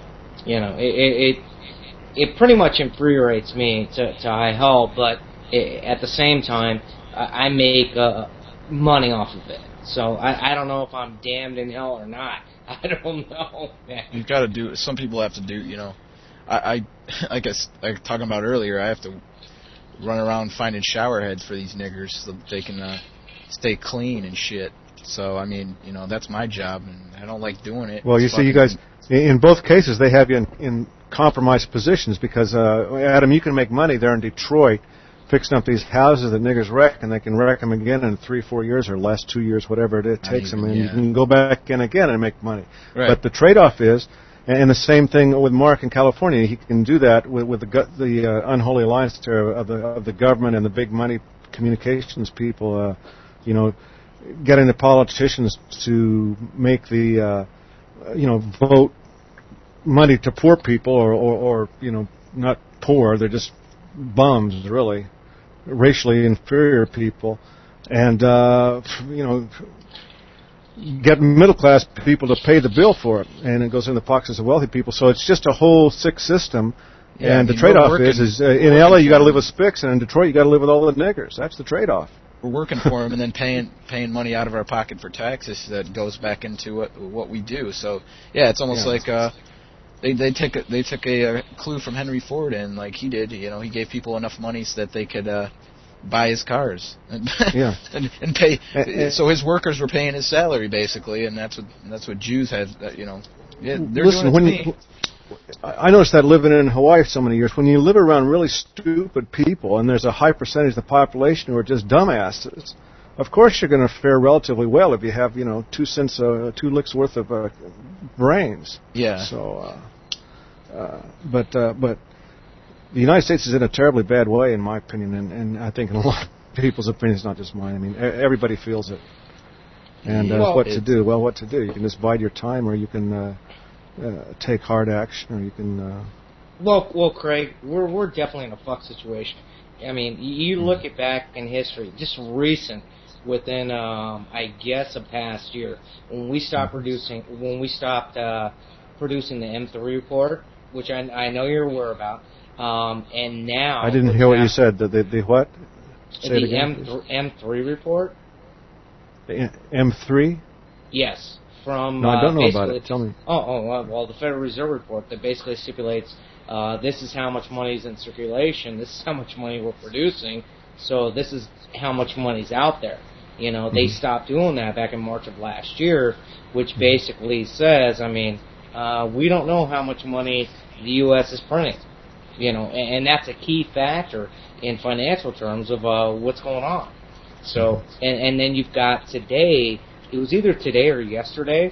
it pretty much infuriates me to high hell, but at the same time, I make money off of it. So I don't know if I'm damned in hell or not. I don't know, man. You've got to do. Some people have to do. I guess like talking about earlier, I have to run around finding shower heads for these niggers so that they can stay clean and shit. So that's my job, and I don't like doing it. Well, you see, you guys, in both cases, they have you in compromised positions because Adam, you can make money there in Detroit, fixing up these houses that niggers wreck, and they can wreck them again in 3-4 years or less, 2 years, whatever it takes them, and you can go back in again and make money. Right. But the trade-off is, and the same thing with Mark in California, he can do that with the unholy alliance of the government and the big money communications people, getting the politicians to make the, vote money to poor people or not poor, they're just bums, really, racially inferior people, and, get middle-class people to pay the bill for it, and it goes in the pockets of wealthy people. So it's just a whole sick system, and the trade-off is in L.A. you got to live with Spicks, and in Detroit you got to live with all the niggers. That's the trade-off. We're working for them and then paying money out of our pocket for taxes that goes back into what we do. So yeah, it's almost like they took a clue from Henry Ford, and like he did, he gave people enough money so that they could buy his cars and pay. So his workers were paying his salary basically, and that's what Jews had. Yeah, they're Listen, doing it to me. I noticed that living in Hawaii so many years, when you live around really stupid people and there's a high percentage of the population who are just dumbasses, of course you're going to fare relatively well if you have, 2 cents, 2 licks worth of brains. Yeah. So, but the United States is in a terribly bad way, in my opinion, and I think in a lot of people's opinions, not just mine. I mean, everybody feels it. And what to do? Well, what to do? You can just bide your time, or you can take hard action, or you can. Well, Craig, we're definitely in a fuck situation. I mean, you look at back in history, just recent, within I guess a past year, when we stopped producing the M3 reporter, which I know you're aware about, and now I didn't hear what you said. The what? Say it again, M3 report. The M3? Yes. From no, I don't know about it. Tell me. Well, the Federal Reserve report that basically stipulates this is how much money is in circulation, this is how much money we're producing, so this is how much money's out there. You know, they stopped doing that back in March of last year, which basically says, we don't know how much money the U.S. is printing. You know, and that's a key factor in financial terms of what's going on. So, and then you've got today, it was either today or yesterday,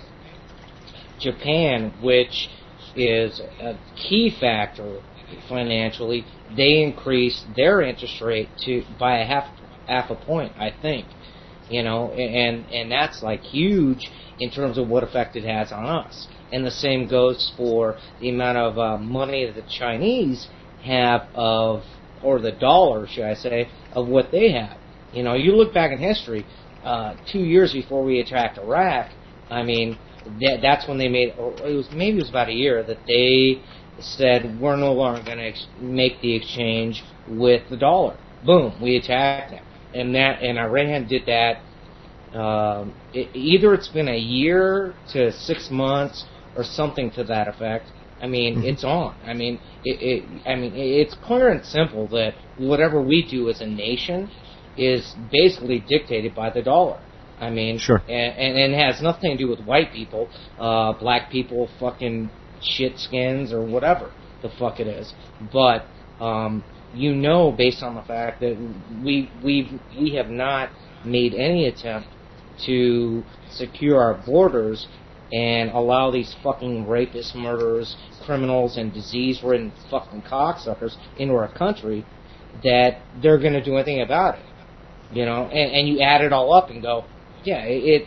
Japan, which is a key factor financially, they increased their interest rate by a half a point, I think. You know, and that's like huge in terms of what effect it has on us. And the same goes for the amount of money that the Chinese have or the dollar, should I say, of what they have. You know, you look back in history, 2 years before we attacked Iraq, that's when they made, or it was about a year, that they said, we're no longer going to make the exchange with the dollar. Boom, we attacked them. And Iran did that, either it's been a year to 6 months or something to that effect. It's on. It's clear and simple that whatever we do as a nation is basically dictated by the dollar. Sure. And it has nothing to do with white people, black people, fucking shit skins or whatever the fuck it is. But, based on the fact that we have not made any attempt to secure our borders and allow these fucking rapists, murderers, criminals, and disease-ridden fucking cocksuckers into our country, that they're going to do anything about it. You know, and you add it all up and go, yeah,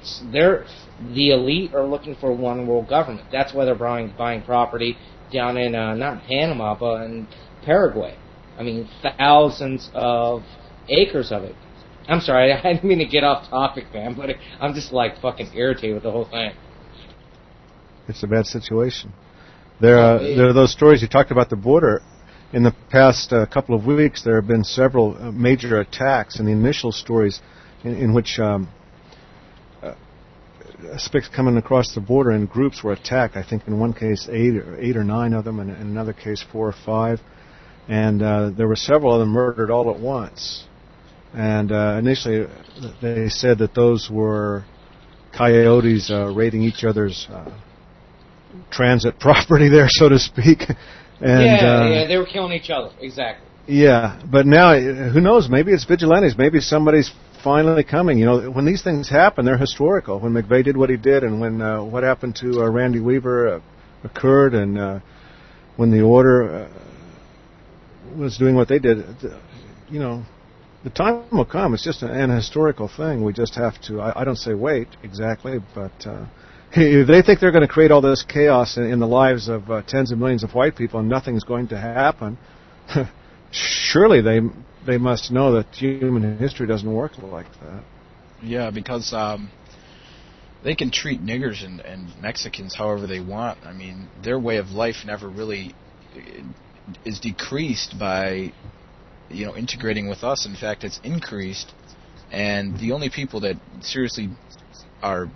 the elite are looking for one world government. That's why they're buying property down in, not in Panama, but in Paraguay. Thousands of acres of it. I'm sorry, I didn't mean to get off topic, man, but I'm just like fucking irritated with the whole thing. It's a bad situation. There are those stories you talked about the border. In the past couple of weeks, there have been several major attacks. In the initial stories, in which Spics coming across the border in groups were attacked. I think in one case 8 or 9 of them, and in another case 4 or 5. And there were several of them murdered all at once. And initially, they said that those were coyotes raiding each other's transit property there, so to speak. And, they were killing each other, exactly. Yeah, but now, who knows, maybe it's vigilantes, maybe somebody's finally coming. You know, when these things happen, they're historical. When McVeigh did what he did, and when what happened to Randy Weaver occurred, and when the order was doing what they did, the time will come. It's just an historical thing. We just have to, I don't say wait exactly, but if they think they're going to create all this chaos in the lives of tens of millions of white people and nothing's going to happen, surely they must know that human history doesn't work like that. Yeah, because they can treat niggers and Mexicans however they want. Their way of life never really is decreased by integrating with us. In fact, it's increased, and the only people that seriously are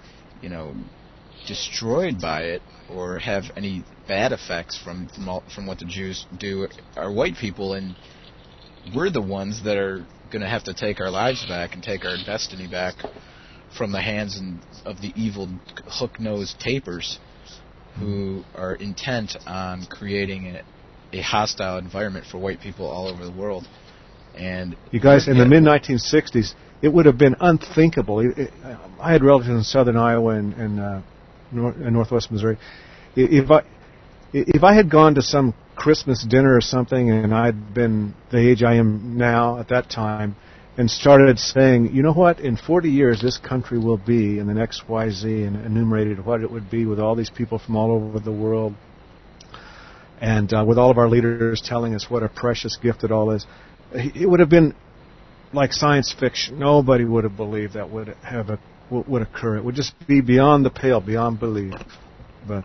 destroyed by it or have any bad effects from what the Jews do are white people, and we're the ones that are going to have to take our lives back and take our destiny back from the hands of the evil hook-nosed tapers who are intent on creating a hostile environment for white people all over the world. And you guys, in the mid-1960s, it would have been unthinkable. I had relatives in southern Iowa and northwest Missouri. If I had gone to some Christmas dinner or something, and I'd been the age I am now at that time, and started saying, you know what, in 40 years this country will be in the next YZ, and enumerated what it would be with all these people from all over the world, and with all of our leaders telling us what a precious gift it all is, it would have been like science fiction. Nobody would have believed that would occur. It would just be beyond the pale, beyond belief. But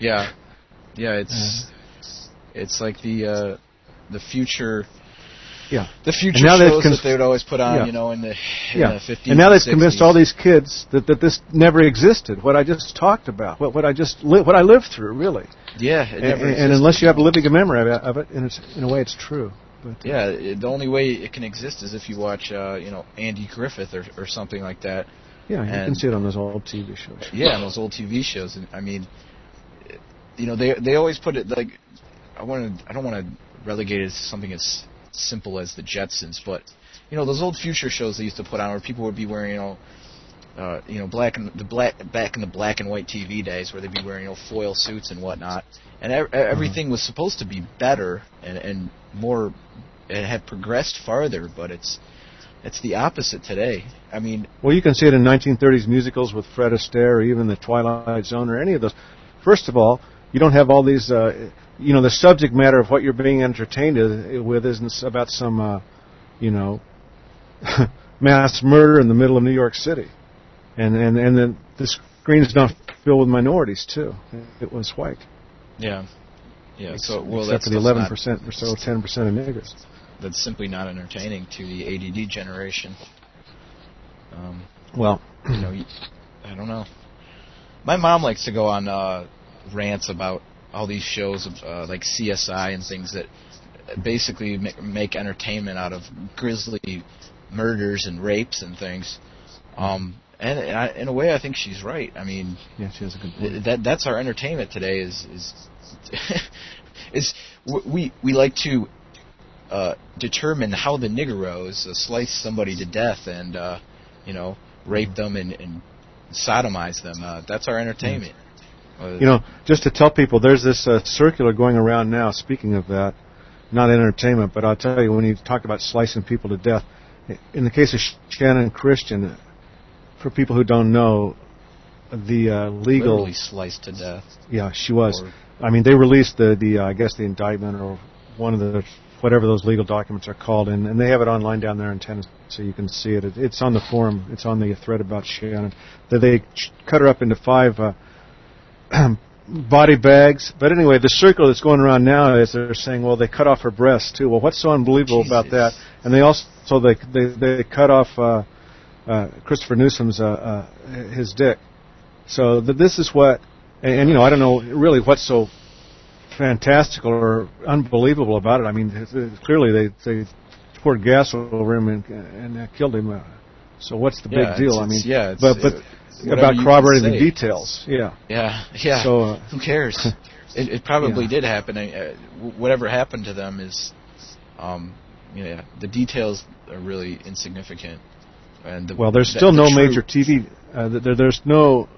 it's like the future. Yeah. The future shows that they would always put on, in the 50s. And now they've convinced all these kids that this never existed. What I just talked about, what I lived through, really. Yeah, it never existed. And unless you have a living memory of it, in a way, it's true. But the only way it can exist is if you watch, Andy Griffith or something like that. Yeah, you can see it on those old TV shows. Yeah, on those old TV shows. And I mean, they always put it like, I don't want to relegate it to something as simple as the Jetsons, but those old future shows they used to put on where people would be wearing back in the black and white TV days where they'd be wearing foil suits and whatnot, and everything was supposed to be better and more. It had progressed farther, but it's the opposite today. I mean, well, you can see it in 1930s musicals with Fred Astaire, or even The Twilight Zone, or any of those. First of all, you don't have all these. The subject matter of what you're being entertained with isn't about some, mass murder in the middle of New York City, and then the screen's not filled with minorities too. It was white. Yeah. So except for the 11% or so, 10% of niggers. That's simply not entertaining to the ADD generation. Well, I don't know. My mom likes to go on rants about all these shows of like CSI and things that basically make entertainment out of grisly murders and rapes and things. And in a way, I think she's right. I mean, yeah, she has a good point. That's our entertainment today. Is we like to determine how the niggeros slice somebody to death and rape them and sodomize them. That's our entertainment. Just to tell people, there's this circular going around now. Speaking of that, not entertainment, but I'll tell you, when you talk about slicing people to death, in the case of Shannon Christian, for people who don't know, the legal literally sliced to death. Yeah, she was. I mean, they released the I guess the indictment or one of the whatever those legal documents are called, and they have it online down there in Tennessee, so you can see it. It's on the forum. It's on the thread about Shannon. That they cut her up into 5 body bags. But anyway, the circle that's going around now is they're saying, well, they cut off her breasts too. Well, what's so unbelievable about that? And they also they cut off Christopher Newsom's his dick. So this is what, and I don't know really what's so fantastical or unbelievable about it. I mean, clearly they poured gas over him and killed him. So what's the big deal? But about corroborating the details. Yeah. So who cares? It probably did happen. Whatever happened to them is, the details are really insignificant. And there's still no major TV. There's no.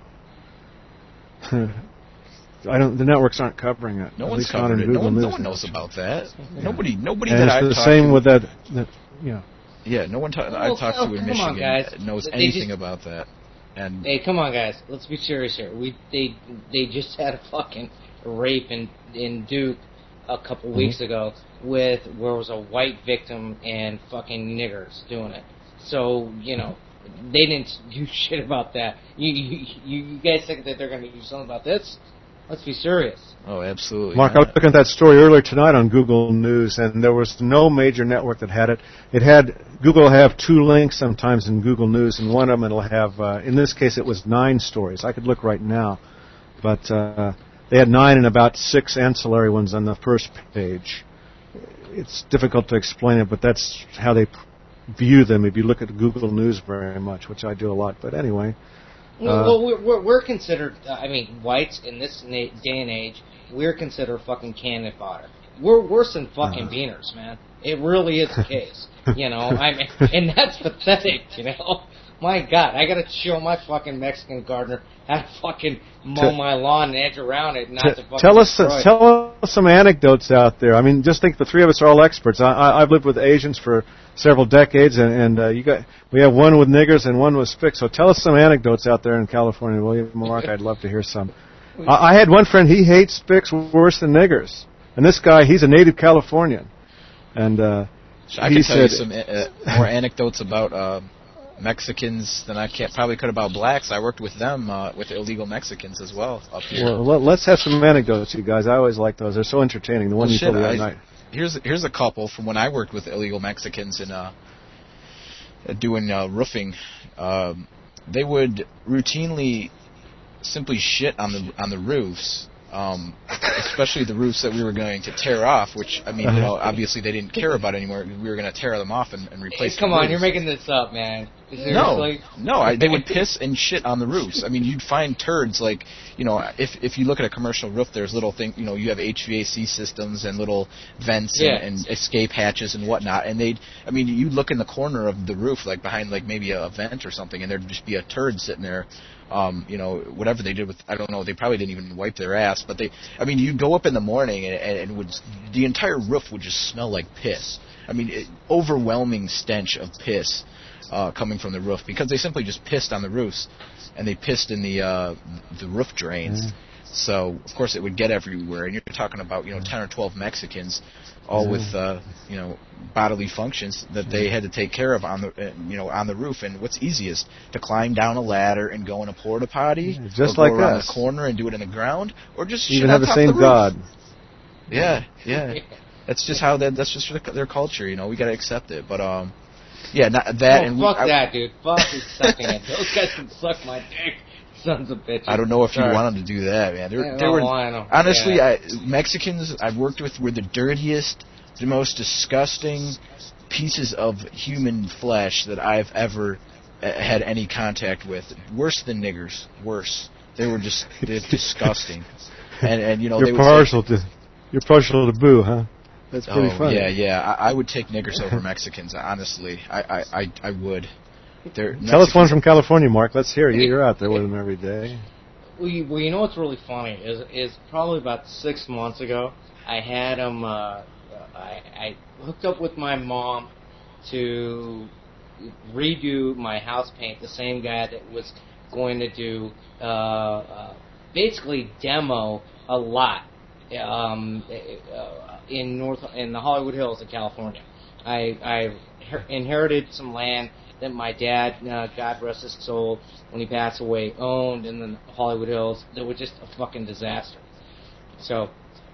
The networks aren't covering it. No one's covering it. No one knows about that. Yeah. Nobody and that I've talked to. It's the same with that. Yeah, no one I've talked to in Michigan knows anything about that. And hey, come on, guys. Let's be serious here. They just had a fucking rape in Duke a couple weeks ago where it was a white victim and fucking niggers doing it. So they didn't do shit about that. You guys think that they're going to do something about this? Let's be serious. Oh, absolutely. Mark, I was looking at that story earlier tonight on Google News, and there was no major network that had it. Google will have 2 links sometimes in Google News, and one of them it'll have, in this case it was 9 stories. I could look right now. But they had 9 and about 6 ancillary ones on the first page. It's difficult to explain it, but that's how they view them if you look at Google News very much, which I do a lot. But anyway. Well, we're considered, whites in this day and age, we're considered fucking cannon fodder. We're worse than fucking beaners, man. It really is the case. And that's pathetic, My God, I gotta show my fucking Mexican gardener how to fucking mow my lawn and edge around it, not to fucking tell us some anecdotes out there. I mean, just think the 3 of us are all experts. I've lived with Asians for several decades, and we have one with niggers and one with Spics. So tell us some anecdotes out there in California, will you, Mark? I'd love to hear some. I had one friend, he hates Spics worse than niggers. And this guy, he's a native Californian. And I can tell you some more anecdotes about Mexicans than I probably could about blacks. I worked with them, with illegal Mexicans as well up here. Well, let's have some anecdotes, you guys. I always like those. They're so entertaining. The one you told me that night. Here's a couple from when I worked with illegal Mexicans in doing roofing. They would routinely simply shit on the roofs especially the roofs that we were going to tear off, which, I mean, you know, obviously they didn't care about anymore. We were going to tear them off and replace them. Come on, you're making this up, man. Seriously? No, they would piss and shit on the roofs. I mean, you'd find turds like, you know, if you look at a commercial roof, there's little things, you know, you have HVAC systems and little vents and escape hatches and whatnot, and you'd look in the corner of the roof, like behind like maybe a vent or something, and there'd just be a turd sitting there. You know, whatever they did with, I don't know, they probably didn't even wipe their ass, but you'd go up in the morning and the entire roof would just smell like piss. I mean, overwhelming stench of piss coming from the roof, because they simply just pissed on the roofs, and they pissed in the roof drains. Mm. So, of course, it would get everywhere, and you're talking about, you know, 10 or 12 Mexicans, all with, you know, bodily functions that they had to take care of on the roof. And what's easiest, to climb down a ladder and go in a porta potty, just or like go around us, the corner and do it in the ground, or just even have the same God. Yeah. That's just that's just their culture, you know. We got to accept it, but yeah, not that. Fuck that, dude. Fuck accepting it. Those guys can suck my dick. Sons of bitches. I don't know if you want them to do that, man. They were honestly, Mexicans I've worked with were the dirtiest, the most disgusting pieces of human flesh that I've ever had any contact with. Worse than niggers. Worse. They're disgusting. And you know, you're partial to boo, huh? That's pretty funny. Yeah. I would take niggers over Mexicans. Honestly, I would. Tell us one from California, Mark. Let's hear it. You're out there with them every day. Well, you know what's really funny is probably about 6 months ago, I had them. I hooked up with my mom to redo my house paint. The same guy that was going to do basically demo a lot in the Hollywood Hills of California. I inherited some land that my dad, God rest his soul, when he passed away, owned in the Hollywood Hills. That was just a fucking disaster. So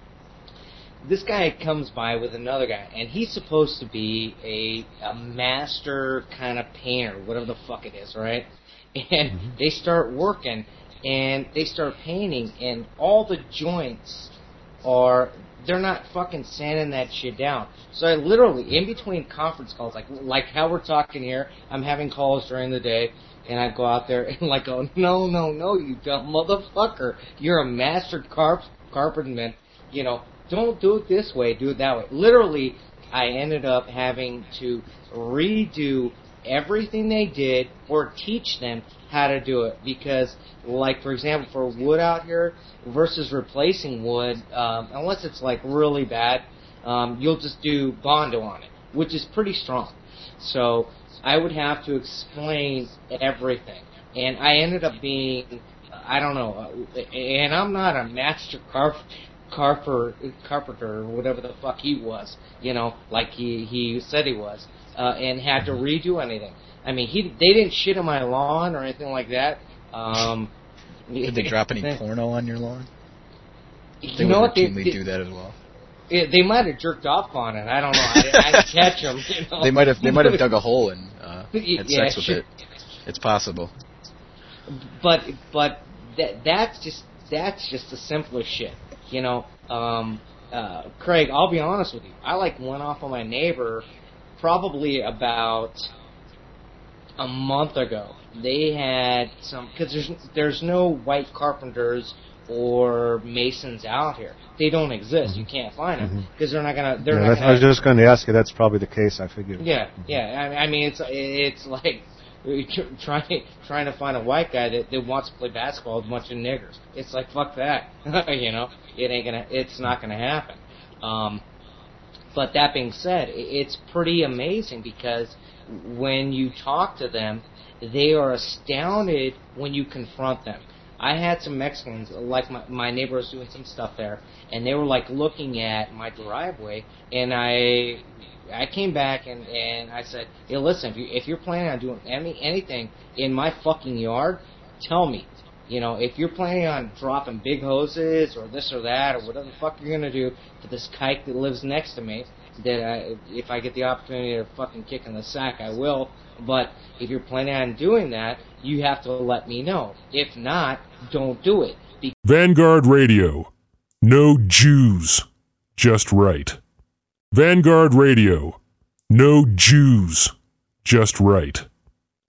this guy comes by with another guy, and he's supposed to be a master kind of painter, whatever the fuck it is, right? And they start working, and they start painting, and all the joints they're not fucking sanding that shit down. So I literally, in between conference calls, like how we're talking here, I'm having calls during the day, and I go out there and go, no, you dumb motherfucker. You're a master carpenterman. You know, don't do it this way, do it that way. Literally, I ended up having to redo everything they did or teach them how to do it, because, like, for example, for wood out here versus replacing wood, unless it's like really bad, you'll just do Bondo on it, which is pretty strong. So I would have to explain everything, and I ended up being, I don't know, and I'm not a master carpenter or whatever the fuck he was, you know, like he said he was, and had to redo anything. I mean, they didn't shit on my lawn or anything like that. Did they drop any porno on your lawn? They would routinely do that as well. They might have jerked off on it. I don't know. I didn't catch them. You know? They might have dug a hole and had sex with it. It's possible. But that's just the simplest shit. You know, Craig, I'll be honest with you. I went off on my neighbor probably about a month ago. They had some, because there's no white carpenters or masons out here. They don't exist. You can't find them because they're not gonna. I was just going to ask you. That's probably the case. I figured. Yeah. I mean, it's like trying to find a white guy that wants to play basketball with a bunch of niggers. It's like, fuck that. You know, it's not gonna happen. But that being said, it's pretty amazing because when you talk to them, they are astounded when you confront them. I had some Mexicans, like my neighbor was doing some stuff there, and they were looking at my driveway, and I came back and I said, hey, listen, if you're planning on doing anything in my fucking yard, tell me. You know, if you're planning on dropping big hoses or this or that or whatever the fuck you're going to do to this kike that lives next to me, that if I get the opportunity to fucking kick in the sack, I will. But if you're planning on doing that, you have to let me know. If not, don't do it. Vanguard Radio, No Jews, just right. Vanguard Radio. No Jews, just right.